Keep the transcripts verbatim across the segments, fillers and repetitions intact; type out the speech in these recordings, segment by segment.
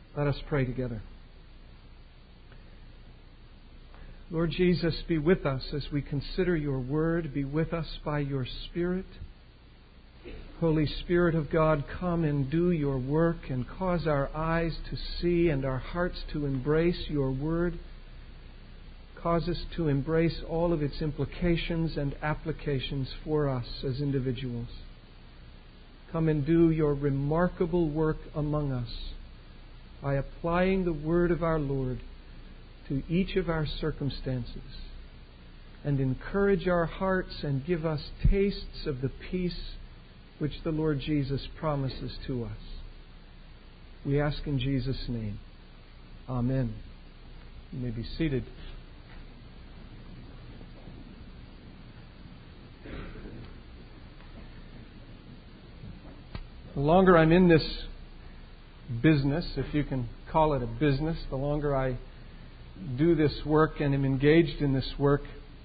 Let us pray together. Lord Jesus, be with us as we consider your word. Be with us by your Spirit. Holy Spirit of God, come and do your work and cause our eyes to see and our hearts to embrace your word. Cause us to embrace all of its implications and applications for us as individuals. Come and do your remarkable work among us by applying the word of our Lord to each of our circumstances, and encourage our hearts and give us tastes of the peace which the Lord Jesus promises to us. We ask in Jesus' name. Amen. You may be seated. The longer I'm in this business, if you can call it a business, the longer I do this work and am engaged in this work,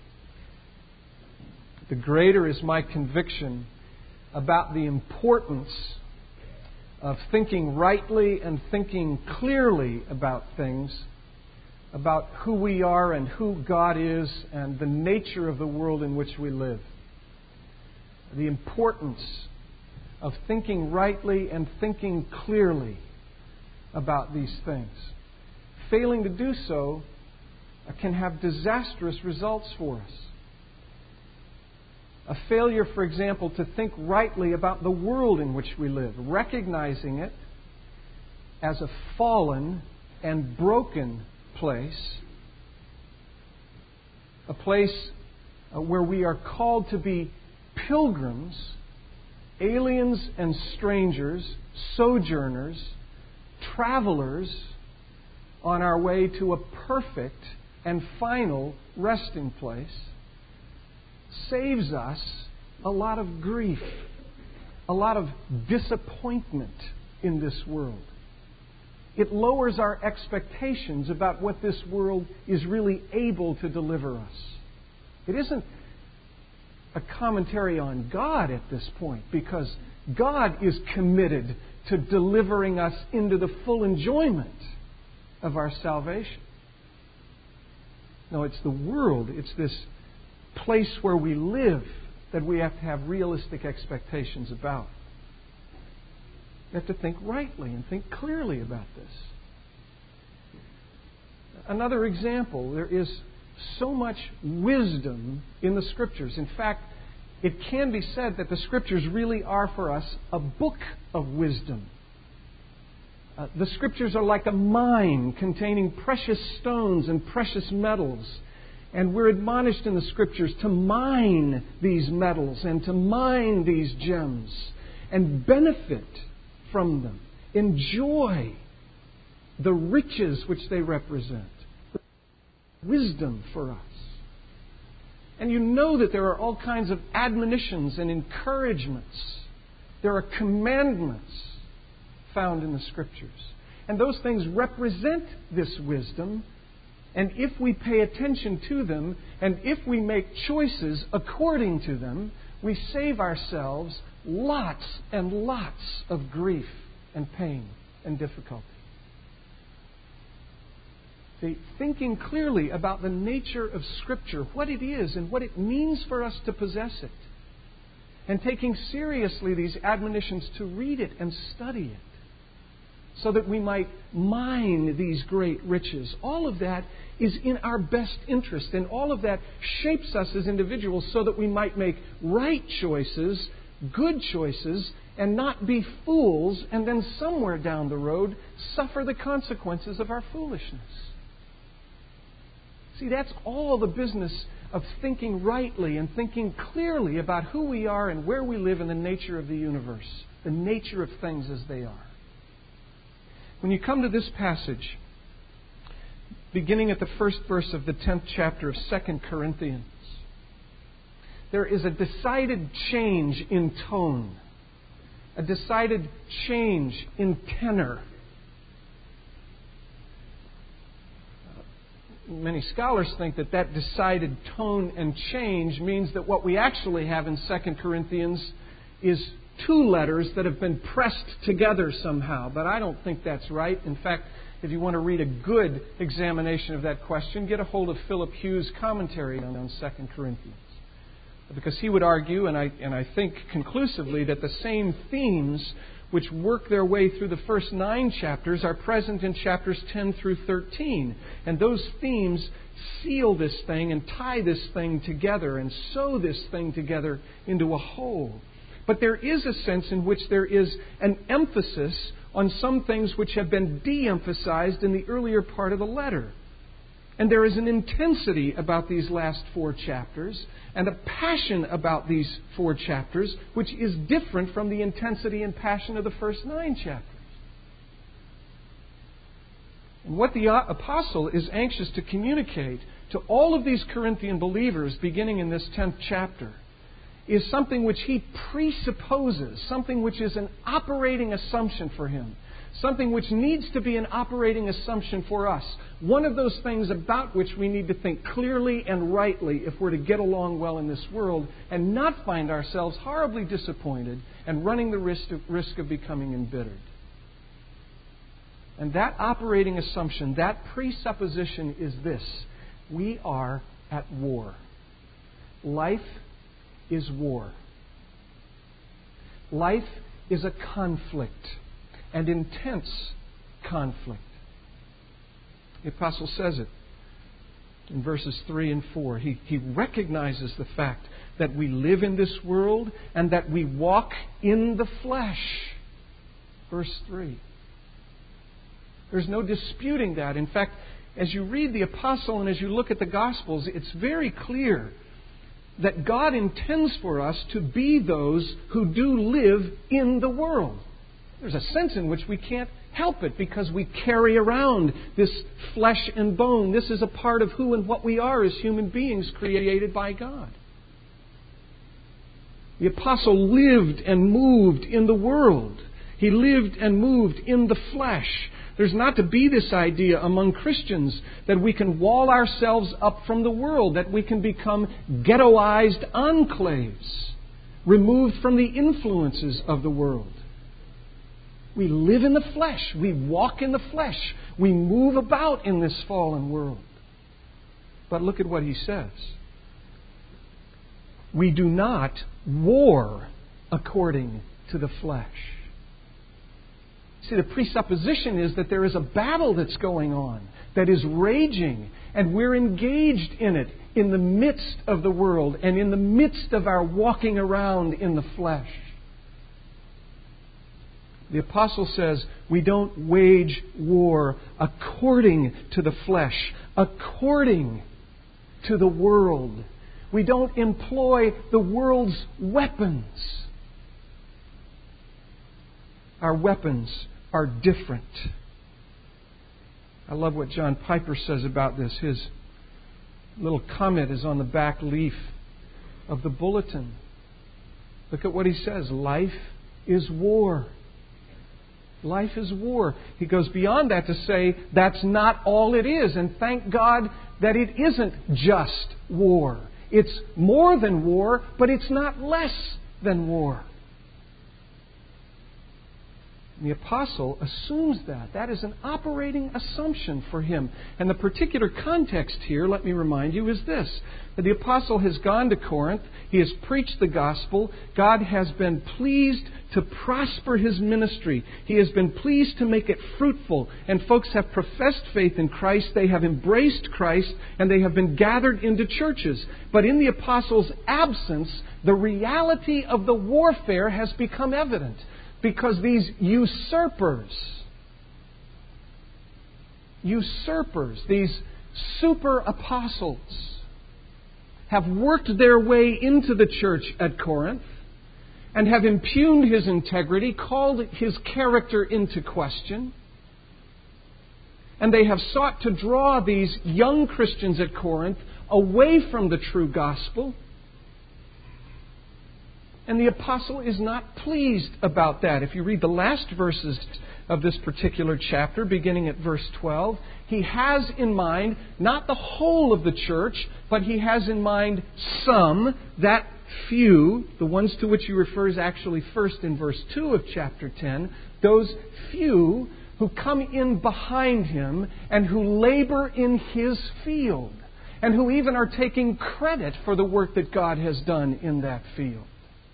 the greater is my conviction about the importance of thinking rightly and thinking clearly about things, about who we are and who God is and the nature of the world in which we live. The importance of thinking rightly and thinking clearly about these things. Failing to do so can have disastrous results for us. A failure, for example, to think rightly about the world in which we live, recognizing it as a fallen and broken place, a place where we are called to be pilgrims, aliens and strangers, sojourners, travelers on our way to a perfect and final resting place, saves us a lot of grief, a lot of disappointment in this world. It lowers our expectations about what this world is really able to deliver us. It isn't a commentary on God at this point, because God is committed to delivering us into the full enjoyment of our salvation. No, it's the world, it's this place where we live that we have to have realistic expectations about. We have to think rightly and think clearly about this. Another example, there is so much wisdom in the Scriptures. In fact, it can be said that the Scriptures really are for us a book of wisdom. Uh, the Scriptures are like a mine containing precious stones and precious metals. And we're admonished in the Scriptures to mine these metals and to mine these gems and benefit from them. Enjoy the riches which they represent. Wisdom for us. And you know that there are all kinds of admonitions and encouragements. There are commandments found in the Scriptures. And those things represent this wisdom. And if we pay attention to them, and if we make choices according to them, we save ourselves lots and lots of grief and pain and difficulty. See, thinking clearly about the nature of Scripture, what it is and what it means for us to possess it, and taking seriously these admonitions to read it and study it, so that we might mine these great riches. All of that is in our best interest, and all of that shapes us as individuals so that we might make right choices, good choices, and not be fools, and then somewhere down the road suffer the consequences of our foolishness. See, that's all the business of thinking rightly and thinking clearly about who we are and where we live in the nature of the universe, the nature of things as they are. When you come to this passage, beginning at the first verse of the tenth chapter of Second Corinthians, there is a decided change in tone, a decided change in tenor. Many scholars think that that decided tone and change means that what we actually have in Second Corinthians is two letters that have been pressed together somehow, but I don't think that's right. In fact, if you want to read a good examination of that question, get a hold of Philip Hughes' commentary on Second Corinthians. Because he would argue, and I, and I think conclusively, that the same themes which work their way through the first nine chapters are present in chapters ten through thirteen. And those themes seal this thing and tie this thing together and sew this thing together into a whole. But there is a sense in which there is an emphasis on some things which have been de-emphasized in the earlier part of the letter. And there is an intensity about these last four chapters and a passion about these four chapters which is different from the intensity and passion of the first nine chapters. And what the apostle is anxious to communicate to all of these Corinthian believers beginning in this tenth chapter is something which he presupposes, something which is an operating assumption for him, something which needs to be an operating assumption for us. One of those things about which we need to think clearly and rightly if we're to get along well in this world and not find ourselves horribly disappointed and running the risk of, risk of becoming embittered. And that operating assumption, that presupposition is this: we are at war. Life is war. Life is a conflict, and intense conflict. The apostle says it in verses three and four. He, he recognizes the fact that we live in this world and that we walk in the flesh. Verse three. There's no disputing that. In fact, as you read the apostle and as you look at the Gospels, it's very clear that God intends for us to be those who do live in the world. There's a sense in which we can't help it because we carry around this flesh and bone. This is a part of who and what we are as human beings created by God. The apostle lived and moved in the world. He lived and moved in the flesh. There's not to be this idea among Christians that we can wall ourselves up from the world, that we can become ghettoized enclaves, removed from the influences of the world. We live in the flesh. We walk in the flesh. We move about in this fallen world. But look at what he says. We do not war according to the flesh. See, the presupposition is that there is a battle that's going on, that is raging, and we're engaged in it in the midst of the world and in the midst of our walking around in the flesh. The apostle says we don't wage war according to the flesh, according to the world. We don't employ the world's weapons. Our weapons are different. I love what John Piper says about this. His little comment is on the back leaf of the bulletin. Look at what he says. Life is war. Life is war. He goes beyond that to say that's not all it is. And thank God that it isn't just war. It's more than war, but it's not less than war. The apostle assumes that. That is an operating assumption for him. And the particular context here, let me remind you, is this. That the apostle has gone to Corinth. He has preached the gospel. God has been pleased to prosper his ministry. He has been pleased to make it fruitful. And folks have professed faith in Christ. They have embraced Christ. And they have been gathered into churches. But in the apostle's absence, the reality of the warfare has become evident. Because these usurpers, usurpers, these super apostles, have worked their way into the church at Corinth and have impugned his integrity, called his character into question. And they have sought to draw these young Christians at Corinth away from the true gospel. And the apostle is not pleased about that. If you read the last verses of this particular chapter, beginning at verse twelve, he has in mind not the whole of the church, but he has in mind some, that few, the ones to which he refers actually first in verse two of chapter ten, those few who come in behind him and who labor in his field, and who even are taking credit for the work that God has done in that field.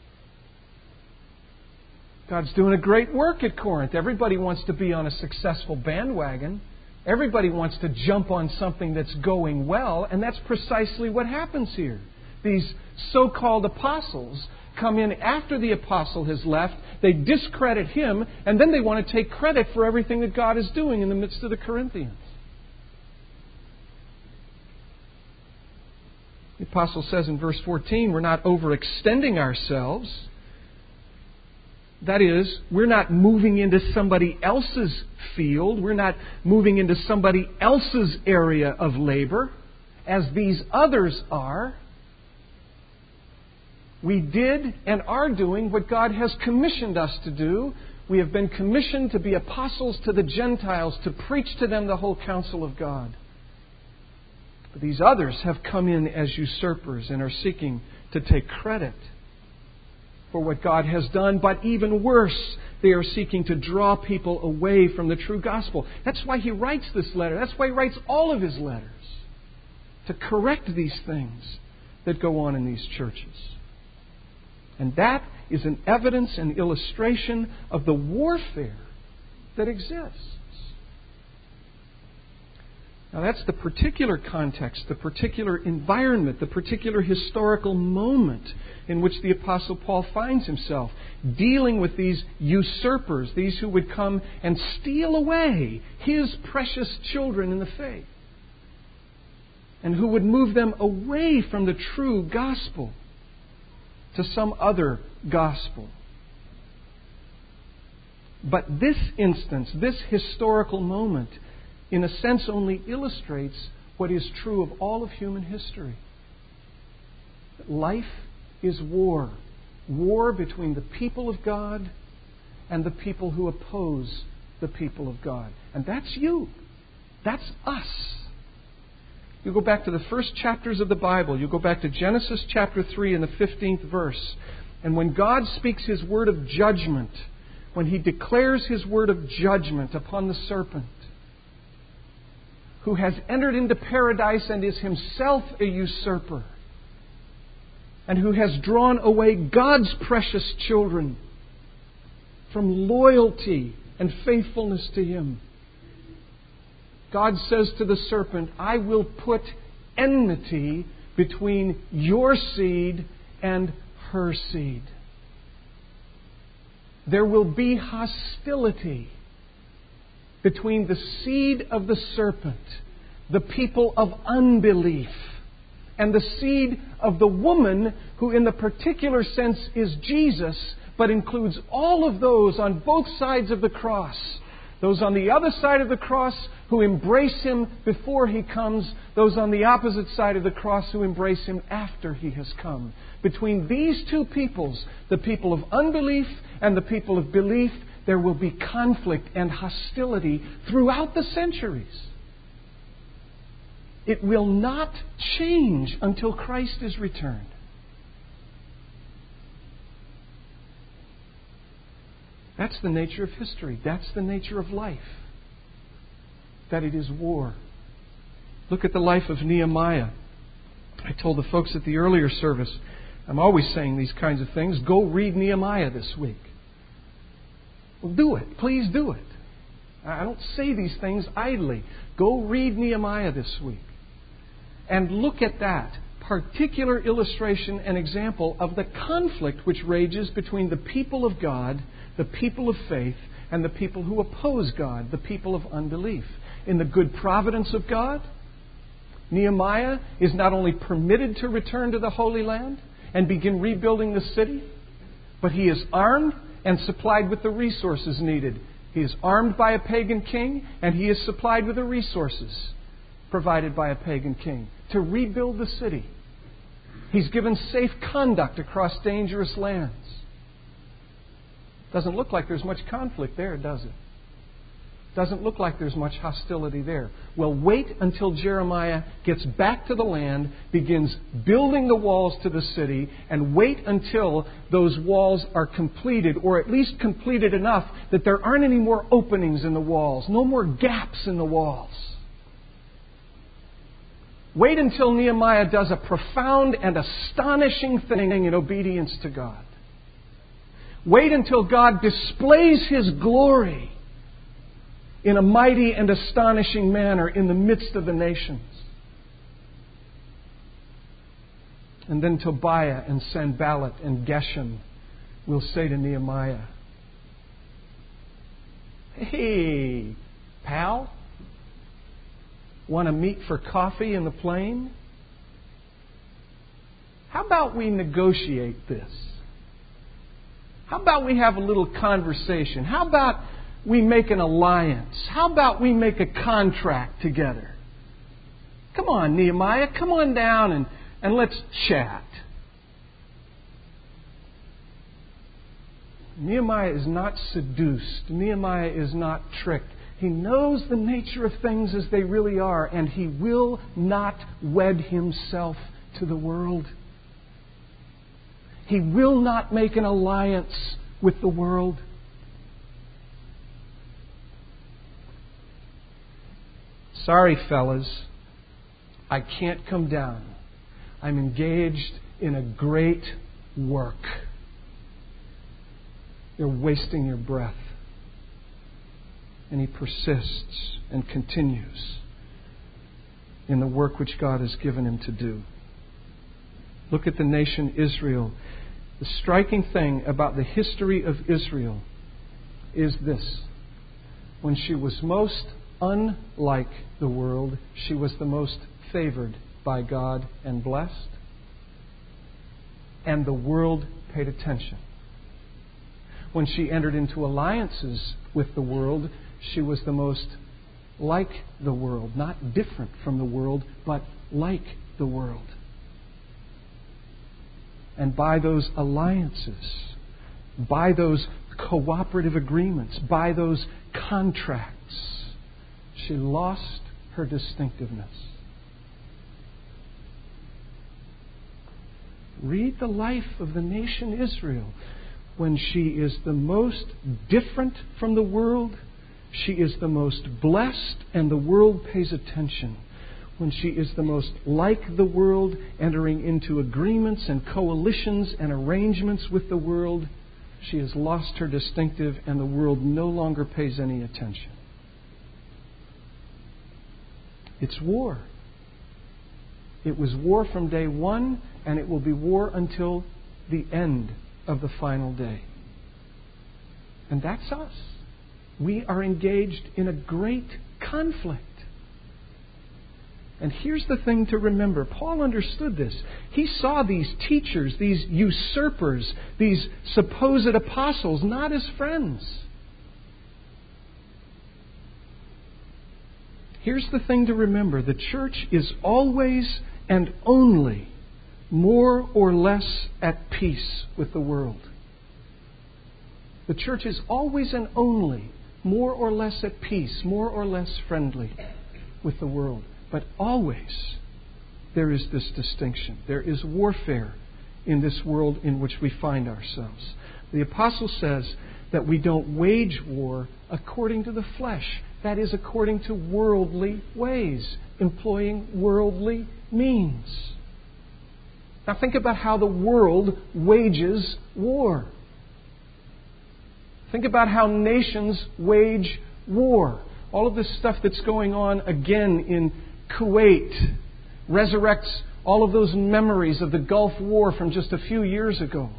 God's doing a great work at Corinth. Everybody wants to be on a successful bandwagon. Everybody wants to jump on something that's going well, and that's precisely what happens here. These so-called apostles come in after the apostle has left, they discredit him, and then they want to take credit for everything that God is doing in the midst of the Corinthians. The apostle says in verse fourteen, we're not overextending ourselves. That is, we're not moving into somebody else's field. We're not moving into somebody else's area of labor, as these others are. We did and are doing what God has commissioned us to do. We have been commissioned to be apostles to the Gentiles, to preach to them the whole counsel of God. But these others have come in as usurpers and are seeking to take credit for what God has done, but even worse, they are seeking to draw people away from the true gospel. That's why he writes this letter. That's why he writes all of his letters, to correct these things that go on in these churches. And that is an evidence and illustration of the warfare that exists. Now that's the particular context, the particular environment, the particular historical moment in which the Apostle Paul finds himself, dealing with these usurpers, these who would come and steal away his precious children in the faith, and who would move them away from the true gospel to some other gospel. But this instance, this historical moment, in a sense only illustrates what is true of all of human history. Life is war. War between the people of God and the people who oppose the people of God. And that's you. That's us. You go back to the first chapters of the Bible. You go back to Genesis chapter three and the fifteenth verse. And when God speaks His word of judgment, when He declares His word of judgment upon the serpent, who has entered into paradise and is himself a usurper, and who has drawn away God's precious children from loyalty and faithfulness to Him, God says to the serpent, I will put enmity between your seed and her seed. There will be hostility between the seed of the serpent, the people of unbelief, and the seed of the woman, who in the particular sense is Jesus, but includes all of those on both sides of the cross. Those on the other side of the cross who embrace Him before He comes. Those on the opposite side of the cross who embrace Him after He has come. Between these two peoples, the people of unbelief and the people of belief, there will be conflict and hostility throughout the centuries. It will not change until Christ is returned. That's the nature of history. That's the nature of life. That it is war. Look at the life of Nehemiah. I told the folks at the earlier service, I'm always saying these kinds of things. Go read Nehemiah this week. Well, do it. Please do it. I don't say these things idly. Go read Nehemiah this week. And look at that particular illustration and example of the conflict which rages between the people of God, the people of faith, and the people who oppose God, the people of unbelief. In the good providence of God, Nehemiah is not only permitted to return to the Holy Land and begin rebuilding the city, but he is armed and supplied with the resources needed. He is armed by a pagan king, and he is supplied with the resources provided by a pagan king to rebuild the city. He's given safe conduct across dangerous lands. Doesn't look like there's much conflict there, does it? Doesn't look like there's much hostility there. Well, wait until Jeremiah gets back to the land, begins building the walls to the city, and wait until those walls are completed, or at least completed enough that there aren't any more openings in the walls, no more gaps in the walls. Wait until Nehemiah does a profound and astonishing thing in obedience to God. Wait until God displays His glory in a mighty and astonishing manner in the midst of the nations. And then Tobiah and Sanballat and Geshem will say to Nehemiah, "Hey, pal, want to meet for coffee in the plain? How about we negotiate this? How about we have a little conversation? How about we make an alliance? How about we make a contract together? Come on, Nehemiah, come on down and, and let's chat." Nehemiah is not seduced. Nehemiah is not tricked. He knows the nature of things as they really are, and he will not wed himself to the world. He will not make an alliance with the world. "Sorry, fellas, I can't come down. I'm engaged in a great work. You're wasting your breath." And he persists and continues in the work which God has given him to do. Look at the nation Israel. The striking thing about the history of Israel is this: when she was most unlike the world, she was the most favored by God and blessed. And the world paid attention. When she entered into alliances with the world, she was the most like the world. Not different from the world, but like the world. And by those alliances, by those cooperative agreements, by those contracts, she lost her distinctiveness. Read the life of the nation Israel. When she is the most different from the world, she is the most blessed, and the world pays attention. When she is the most like the world, entering into agreements and coalitions and arrangements with the world, she has lost her distinctive, and the world no longer pays any attention. It's war. It was war from day one, and it will be war until the end of the final day. And that's us. We are engaged in a great conflict. And here's the thing to remember. Paul understood this. He saw these teachers, these usurpers, these supposed apostles, not as friends. Here's the thing to remember. The church is always and only more or less at peace with the world. The church is always and only more or less at peace, more or less friendly with the world. But always there is this distinction. There is warfare in this world in which we find ourselves. The apostle says that we don't wage war according to the flesh. That is, according to worldly ways, employing worldly means. Now think about how the world wages war. Think about how nations wage war. All of this stuff that's going on again in Kuwait resurrects all of those memories of the Gulf War from just a few years ago.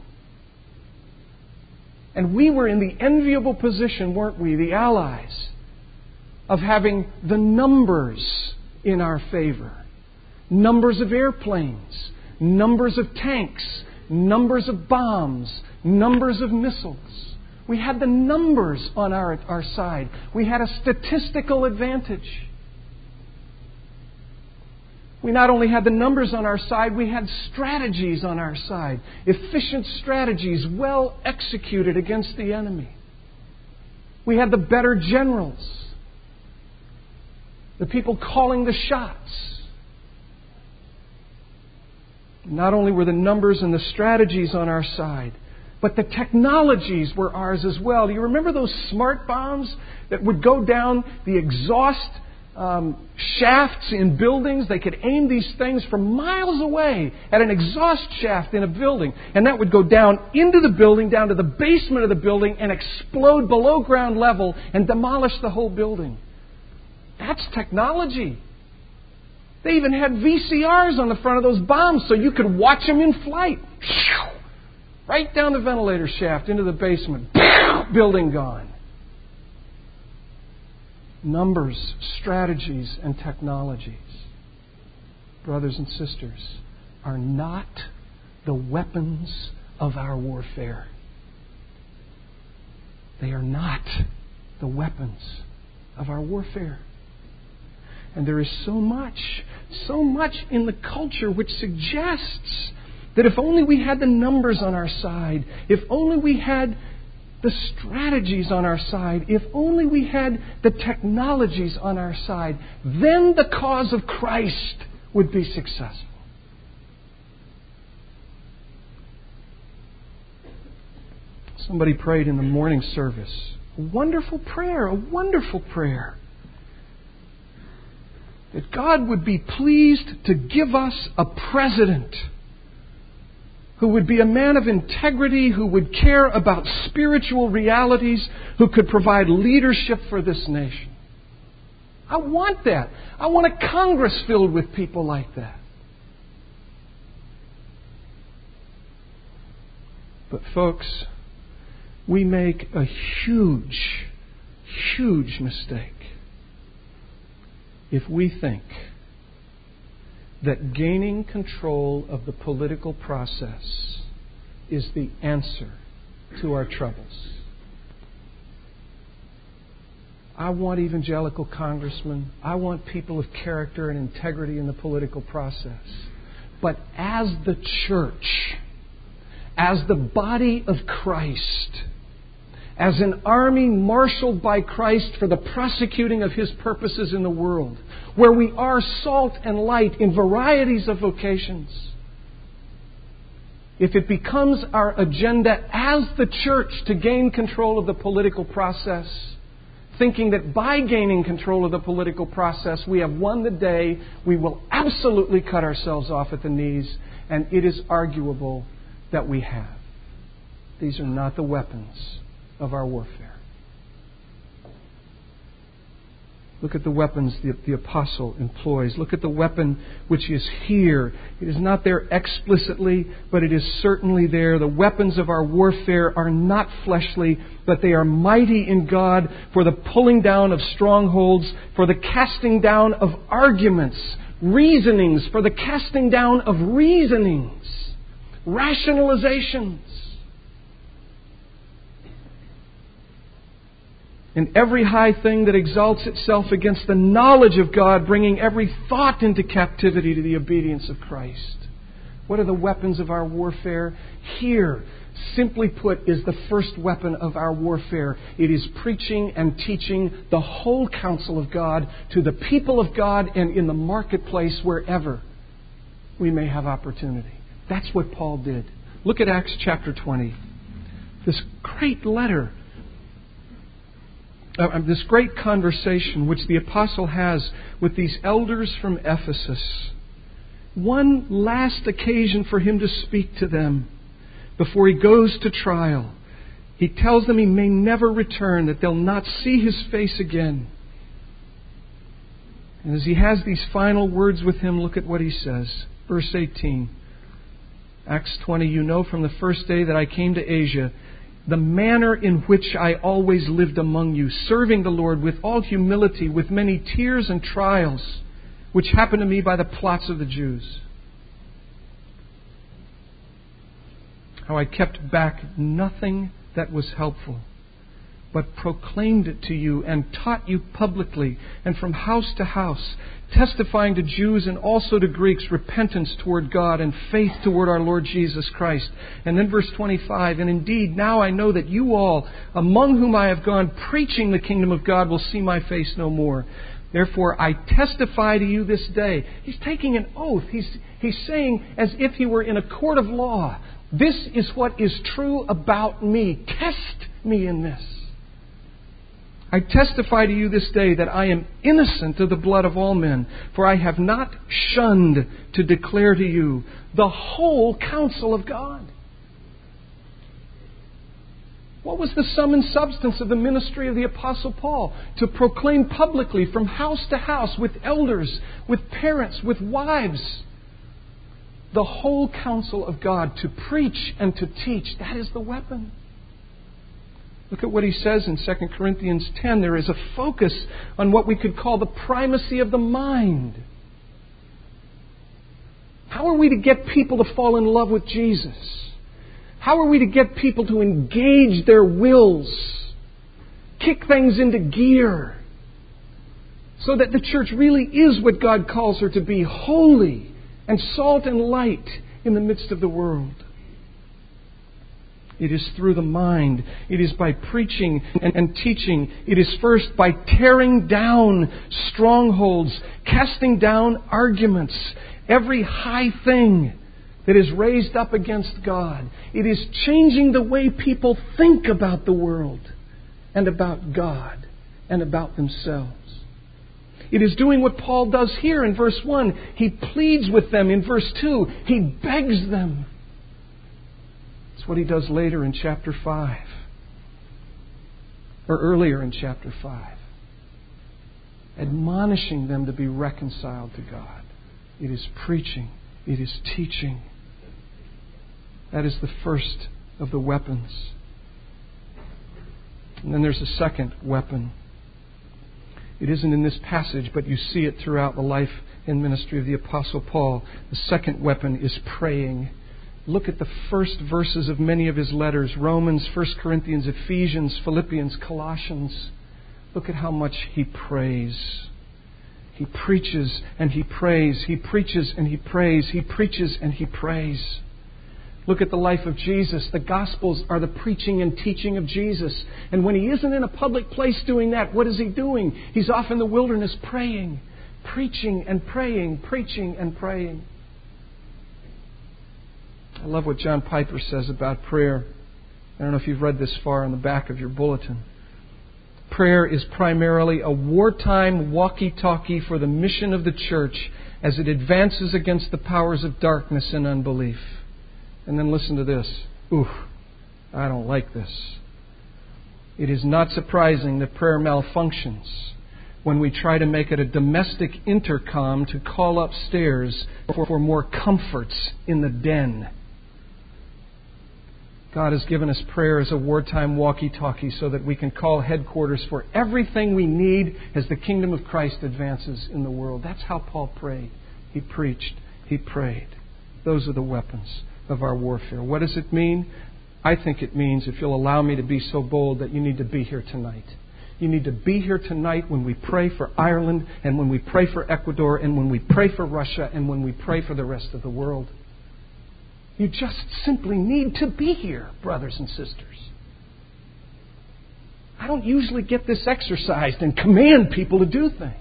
And we were in the enviable position, weren't we, the Allies, of having the numbers in our favor. Numbers of airplanes, numbers of tanks, numbers of bombs, numbers of missiles. We had the numbers on our, our side. We had a statistical advantage. We not only had the numbers on our side, we had strategies on our side. Efficient strategies, well executed against the enemy. We had the better generals. the people calling the shots. Not only were the numbers and the strategies on our side, but the technologies were ours as well. Do you remember those smart bombs that would go down the exhaust um, shafts in buildings? They could aim these things from miles away at an exhaust shaft in a building. And that would go down into the building, down to the basement of the building, and explode below ground level and demolish the whole building. That's technology. They even had V C Rs on the front of those bombs so you could watch them in flight. Right down the ventilator shaft into the basement. Building gone. Numbers, strategies, and technologies, brothers and sisters, are not the weapons of our warfare. They are not the weapons of our warfare. And there is so much, so much in the culture which suggests that if only we had the numbers on our side, if only we had the strategies on our side, if only we had the technologies on our side, then the cause of Christ would be successful. Somebody prayed in the morning service. A wonderful prayer, a wonderful prayer. That God would be pleased to give us a president who would be a man of integrity, who would care about spiritual realities, who could provide leadership for this nation. I want that. I want a Congress filled with people like that. But folks, we make a huge, huge mistake if we think that gaining control of the political process is the answer to our troubles. I want evangelical congressmen. I want people of character and integrity in the political process. But as the church, as the body of Christ, as an army marshaled by Christ for the prosecuting of His purposes in the world, where we are salt and light in varieties of vocations, if it becomes our agenda as the church to gain control of the political process, thinking that by gaining control of the political process we have won the day, we will absolutely cut ourselves off at the knees, and it is arguable that we have. These are not the weapons of our warfare. Look at the weapons the, the apostle employs. Look at the weapon which is here. It is not there explicitly, but it is certainly there. The weapons of our warfare are not fleshly, but they are mighty in God for the pulling down of strongholds, for the casting down of arguments, reasonings, for the casting down of reasonings, rationalizations. And every high thing that exalts itself against the knowledge of God, bringing every thought into captivity to the obedience of Christ. What are the weapons of our warfare? Here, simply put, is the first weapon of our warfare. It is preaching and teaching the whole counsel of God to the people of God and in the marketplace wherever we may have opportunity. That's what Paul did. Look at Acts chapter twenty. This great letter. Uh, this great conversation which the apostle has with these elders from Ephesus. One last occasion for him to speak to them before he goes to trial. He tells them he may never return, that they'll not see his face again. And as he has these final words with him, look at what he says. Verse eighteen. Acts twenty, you know from the first day that I came to Asia, the manner in which I always lived among you, serving the Lord with all humility, with many tears and trials, which happened to me by the plots of the Jews. How I kept back nothing that was helpful, but proclaimed it to you and taught you publicly and from house to house, testifying to Jews and also to Greeks repentance toward God and faith toward our Lord Jesus Christ. And then verse twenty-five, and indeed now I know that you all, among whom I have gone preaching the kingdom of God, will see my face no more. Therefore, I testify to you this day. He's taking an oath. He's, he's saying as if he were in a court of law, this is what is true about me. Test me in this. I testify to you this day that I am innocent of the blood of all men, for I have not shunned to declare to you the whole counsel of God. What was the sum and substance of the ministry of the Apostle Paul? To proclaim publicly from house to house with elders, with parents, with wives, the whole counsel of God, to preach and to teach. That is the weapon. Look at what he says in Second Corinthians ten. There is a focus on what we could call the primacy of the mind. How are we to get people to fall in love with Jesus? How are we to get people to engage their wills, kick things into gear, so that the church really is what God calls her to be, holy and salt and light in the midst of the world? It is through the mind. It is by preaching and, and teaching. It is first by tearing down strongholds, casting down arguments, every high thing that is raised up against God. It is changing the way people think about the world and about God and about themselves. It is doing what Paul does here in verse one. He pleads with them in verse two. He begs them. It's what he does later in chapter five. Or earlier in chapter five. Admonishing them to be reconciled to God. It is preaching. It is teaching. That is the first of the weapons. And then there's a second weapon. It isn't in this passage, but you see it throughout the life and ministry of the Apostle Paul. The second weapon is praying. Look at the first verses of many of his letters. Romans, First Corinthians, Ephesians, Philippians, Colossians. Look at how much he prays. He preaches and he prays. He preaches and he prays. He preaches and he prays. Look at the life of Jesus. The Gospels are the preaching and teaching of Jesus. And when he isn't in a public place doing that, what is he doing? He's off in the wilderness praying, preaching and praying, preaching and praying. I love what John Piper says about prayer. I don't know if you've read this far on the back of your bulletin. Prayer is primarily a wartime walkie-talkie for the mission of the church as it advances against the powers of darkness and unbelief. And then listen to this. Ooh, I don't like this. It is not surprising that prayer malfunctions when we try to make it a domestic intercom to call upstairs for, for more comforts in the den. God has given us prayer as a wartime walkie-talkie so that we can call headquarters for everything we need as the kingdom of Christ advances in the world. That's how Paul prayed. He preached. He prayed. Those are the weapons of our warfare. What does it mean? I think it means, if you'll allow me to be so bold, that you need to be here tonight. You need to be here tonight when we pray for Ireland and when we pray for Ecuador and when we pray for Russia and when we pray for the rest of the world. You just simply need to be here, brothers and sisters. I don't usually get this exercised and command people to do things.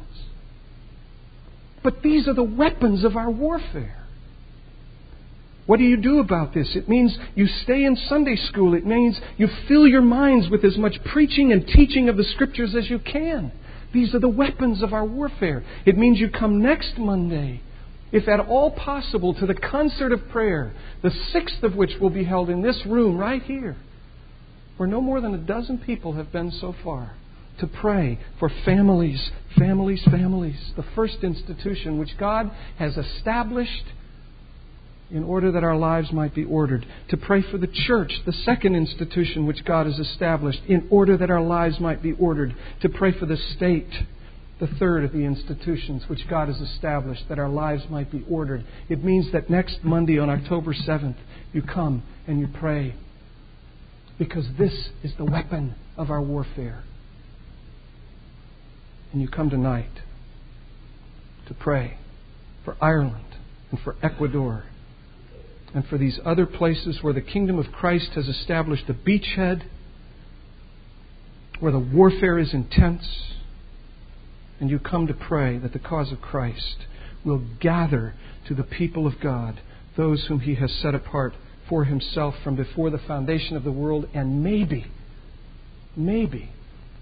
But these are the weapons of our warfare. What do you do about this? It means you stay in Sunday school. It means you fill your minds with as much preaching and teaching of the Scriptures as you can. These are the weapons of our warfare. It means you come next Monday, if at all possible, to the concert of prayer, the sixth of which will be held in this room right here, where no more than a dozen people have been so far, to pray for families, families, families. The first institution which God has established in order that our lives might be ordered. To pray for the church, the second institution which God has established in order that our lives might be ordered. To pray for the state, the third of the institutions which God has established that our lives might be ordered. It means that next Monday on October seventh, you come and you pray. Because this is the weapon of our warfare. And you come tonight to pray for Ireland and for Ecuador and for these other places where the kingdom of Christ has established a beachhead, where the warfare is intense. and you come to pray that the cause of Christ will gather to the people of God, those whom He has set apart for Himself from before the foundation of the world, and maybe, maybe,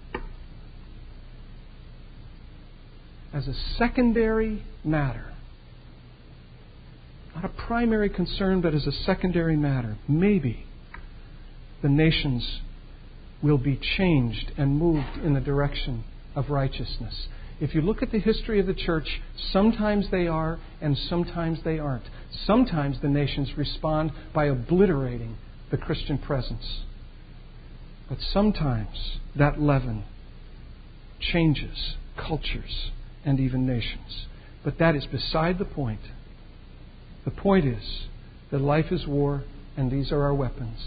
as a secondary matter, not a primary concern, but as a secondary matter, maybe the nations will be changed and moved in the direction of righteousness. If you look at the history of the church, sometimes they are and sometimes they aren't. Sometimes the nations respond by obliterating the Christian presence. But sometimes that leaven changes cultures and even nations. But that is beside the point. The point is that life is war and these are our weapons.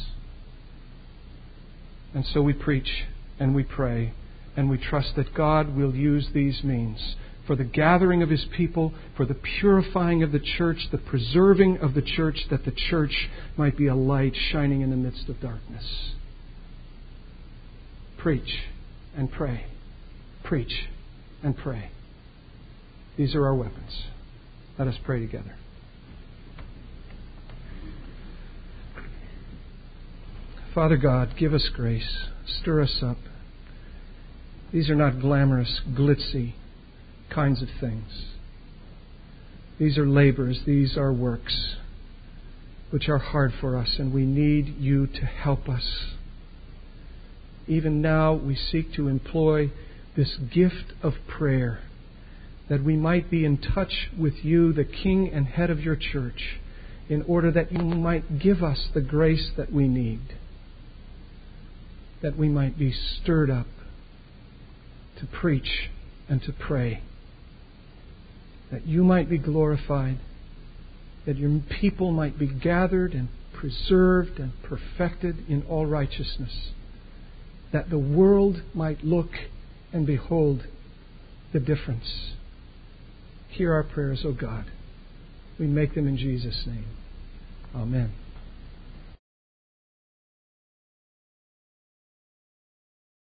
And so we preach and we pray and we trust that God will use these means for the gathering of His people, for the purifying of the church, the preserving of the church, that the church might be a light shining in the midst of darkness. Preach and pray. Preach and pray. These are our weapons. Let us pray together. Father God, give us grace. Stir us up. These are not glamorous, glitzy kinds of things. These are labors, these are works which are hard for us, and we need You to help us. Even now we seek to employ this gift of prayer, that we might be in touch with You, the King and Head of Your church, in order that You might give us the grace that we need, that we might be stirred up to preach and to pray, that You might be glorified, that Your people might be gathered and preserved and perfected in all righteousness, that the world might look and behold the difference. Hear our prayers, O God. We make them in Jesus' name. Amen.